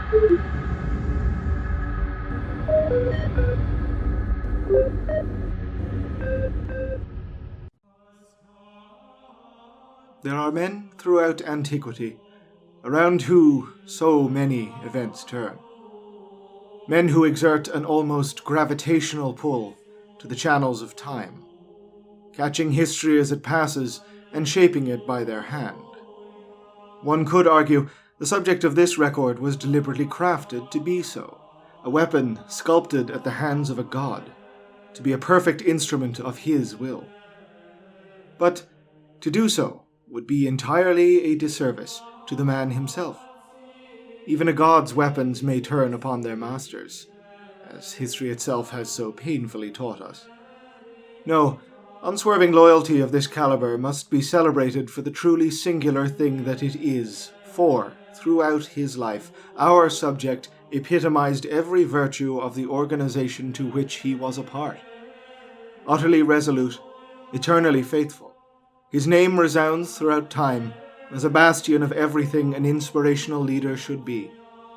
There are men throughout antiquity, around who so many events turn. Men who exert an almost gravitational pull to the channels of time, catching history as it passes and shaping it by their hand. One could argue the subject of this record was deliberately crafted to be so, a weapon sculpted at the hands of a god, to be a perfect instrument of his will. But to do so would be entirely a disservice to the man himself. Even a god's weapons may turn upon their masters, as history itself has so painfully taught us. No, unswerving loyalty of this caliber must be celebrated for the truly singular thing that it is, for, throughout his life, our subject epitomized every virtue of the organization to which he was a part. Utterly resolute, eternally faithful, his name resounds throughout time as a bastion of everything an inspirational leader should be.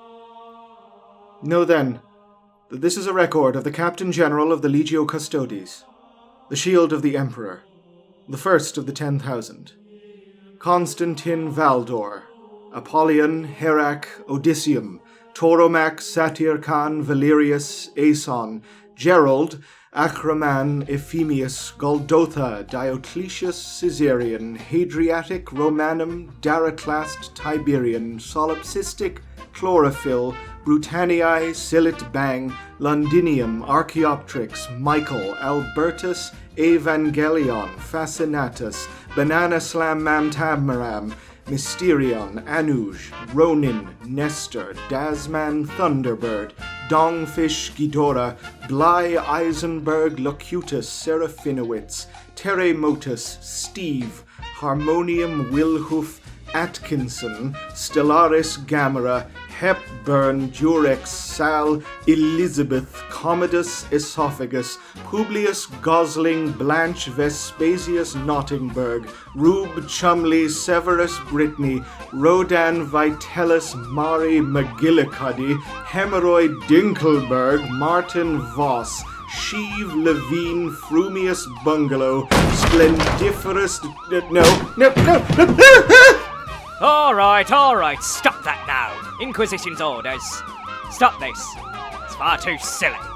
Know then that this is a record of the Captain General of the Legio Custodes, the shield of the Emperor, the first of the 10,000, Constantin Valdor, Apollyon, Herac, Odysseum, Toromac, Satyr Khan, Valerius, Aeson, Gerald, Acraman, Ephemius, Goldotha, Diocletius, Caesarion, Hadriatic, Romanum, Daraclast, Tiberian, Solipsistic, Chlorophyll, Brutanii, Silit Bang, Londinium, Archaeopteryx, Michael, Albertus, Evangelion, Fascinatus, Banana Slam Mamtamaram, Mysterion, Anuj, Ronin, Nestor, Dasman, Thunderbird, Dongfish, Ghidorah, Bly, Eisenberg, Locutus, Seraphinowitz, Teremotus, Steve, Harmonium, Wilhoof, Atkinson, Stellaris, Gamera, Hepburn, Durex, Sal, Elizabeth, Commodus, Esophagus, Publius, Gosling, Blanche, Vespasius, Nottingburg, Rube, Chumley, Severus, Brittany, Rodan, Vitellus, Mari, McGillicuddy, Hemorrhoid, Dinkelberg, Martin Voss, Sheev, Levine, Frumius, Bungalow, Splendiferous... No. All right, stop that now. Inquisition's orders. Stop this. It's far too silly.